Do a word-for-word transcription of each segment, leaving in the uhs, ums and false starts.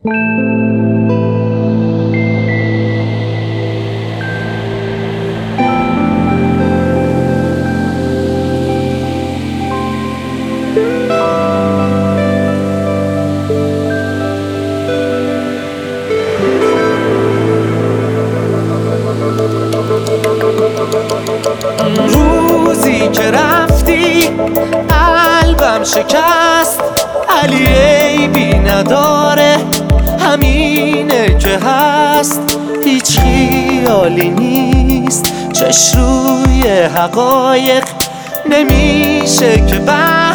روزی که رفتی قلبم شکست، علی عیبی نداره همینه که هست. هیچ خیالی نیست چش روی حقایق، نمیشه که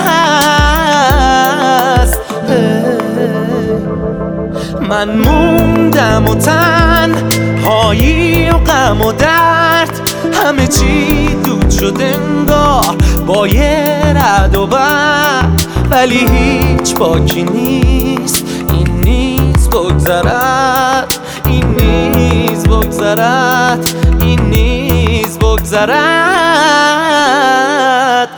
بست. من موندم و تنهایی و غم و درد، همه چی دود شد انگار با یه رعد و برق. ولی هیچ باکی نیست، این نیز بگذرد، این نیز بگذرد، این نیز بگذرد،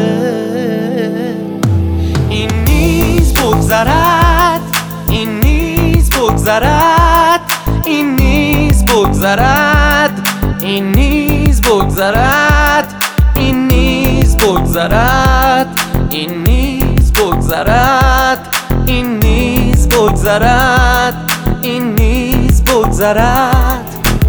این نیز بگذرد، این نیز بگذرد، این نیز بگذرد، این نیز بگذرد، این نیز بگذرد، این نیز بگذرد، این نیز بگذرد، این نیز بگذرد.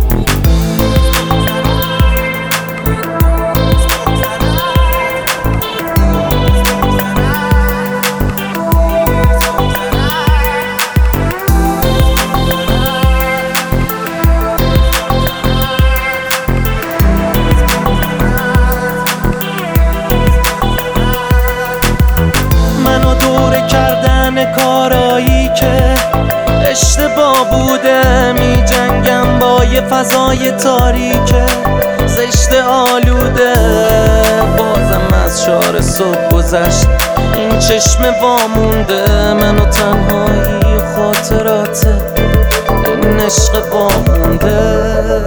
کردن کارایی که اشتباه بوده، می جنگم با یه فضای تاریکه زشت آلوده. بازم از شار صبح گذشت، این چشم وامونده، من و تنهایی و خاطرات این عشق وامونده.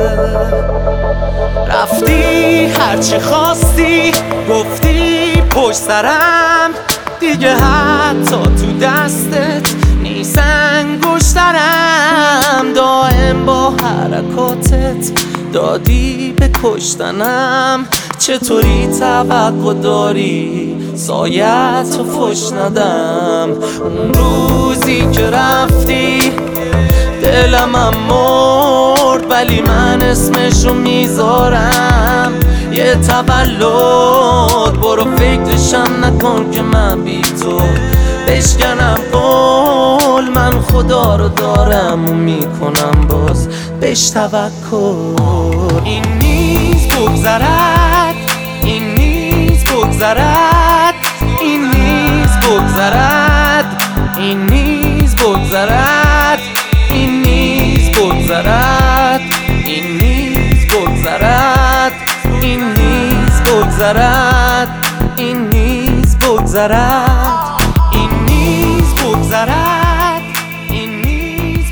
رفتی هرچی خواستی گفتی پشت سرم، دیگه حتی تو دستت نیست انگشترم. دائم با حرکاتت دادی به کشتنم، چطوری توقع داری سایت رو فش ندم. اون روزی که رفتی دلمم مرد، ولی من اسمشو میذارم یه تولد. برو فکرشم نکن که من بی تو بشکنم قول، من خدا رو دارم و میکنم باز بهش توکل. این نیز بگذرد، این نیز بگذرد، این نیز بگذرد، این نیز بگذرد، این نیز بگذرد، این نیز بگذرد، این نیز بگذرد، این نیز بگذرد، این نیز بگذرد، این نیز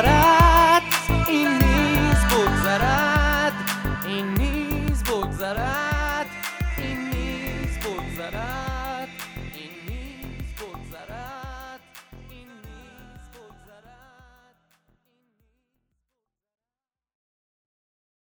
بگذرد، این نیز بگذرد، این نیز بگذرد.